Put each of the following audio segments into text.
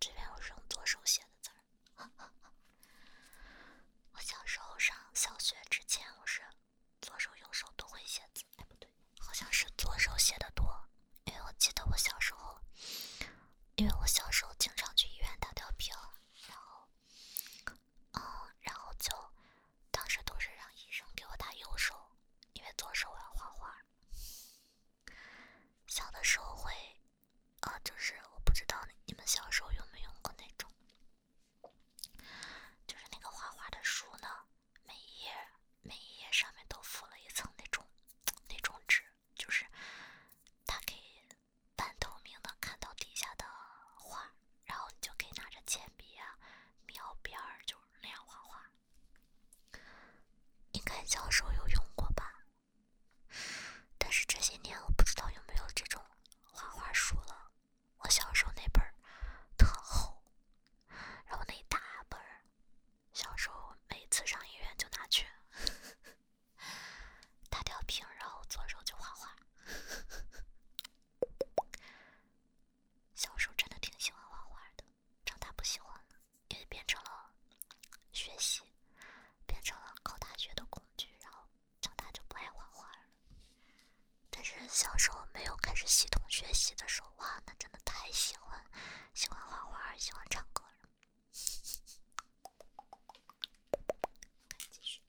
这边有用左手写的字儿。我小时候上小学之前，我是左手右手都会写字。哎，不对，好像是左手写的多，因为我记得我小时候，经常去医院打吊瓶，然后就当时都是让医生给我打右手，因为左手我要画画。小的时候会，就是我不知道你们小时候有没有用过那种，就是那个画画的书呢，每一页上面都附了一层那种纸，就是它可以半透明的看到底下的画，然后你就可以拿着铅笔啊、描边儿，就那样画画。应该小时候有用过吧？但是这些年我不知道有没有这种画画书了。我小时候那本特厚，然后那一大本，小时候每次上医院就拿去打吊瓶，然后左手就画画。小时候真的挺喜欢画画的，长大不喜欢了，因为变成了学习，变成了考大学的工具，然后长大就不爱画画了。但是小时候没有开始系统学习的时候，哇，那真的太喜欢画画，喜欢唱歌了。继续。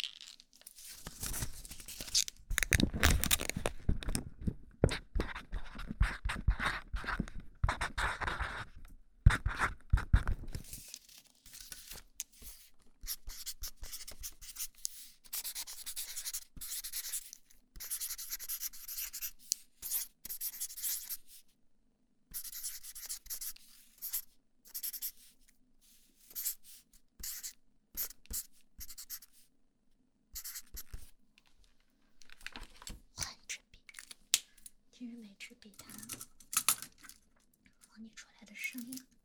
换支笔，其实每支笔它模拟出来的声音